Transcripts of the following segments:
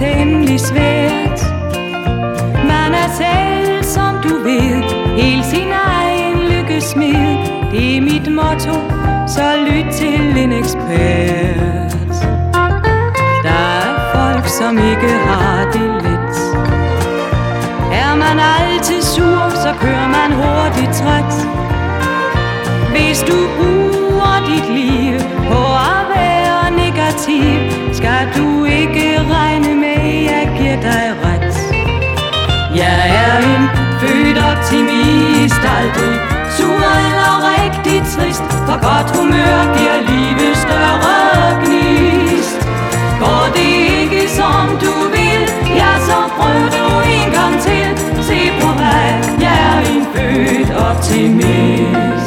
temmelig svært. Man er selv, som du ved, helt sin egen lykkesmed. Det er mit motto, så lyt til en ekspert. Der er folk, som ikke har det let. Er man altid sur, så kører man hurtigt træt. Hvis du bruger dit liv på at være negativ, skal du ikke regne med, jeg giver dig ret. Jeg er en født optimist, aldrig sur eller rigtig trist. For godt humør giver livet større gnist. Går det ikke som du vil, ja så prøv du en gang til. Se på mig, jeg er en født optimist.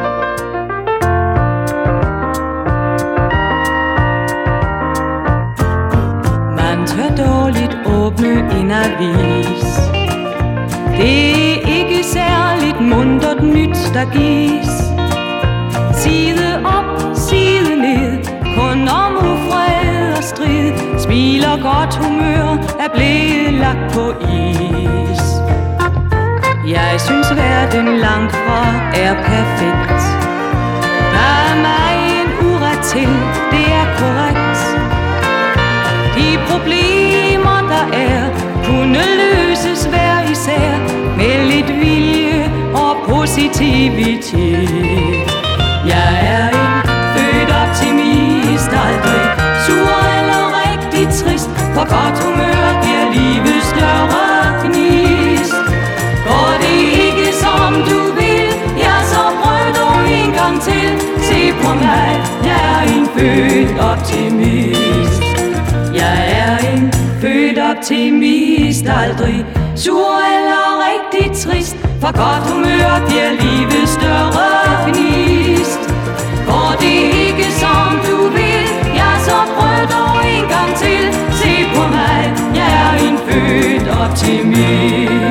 Man tør dårligt åbne en avis. Det er ikke særligt muntert nyt, der gives. Side op, side ned, kun om ufred og strid. Smil og godt humør er blevet lagt på is. Jeg synes verden langt fra er perfekt. Der er mig en uret til, det er korrekt. De problemer der er, kunne løses hver især med lidt vilje og positivitet. Jeg er en født optimist, aldrig sur eller rigtig trist. For godt humør giver livet større gnist. Går det ikke som du vil, ja så prøv du en gang til. Se på mig, jeg er en født optimist. Jeg er en født optimist, aldrig sur eller rigtig trist. For godt humør giver livet større gnist. Går det ikke som du vil, ja så prøv dog en gang til. Se på mig, jeg er en født optimist.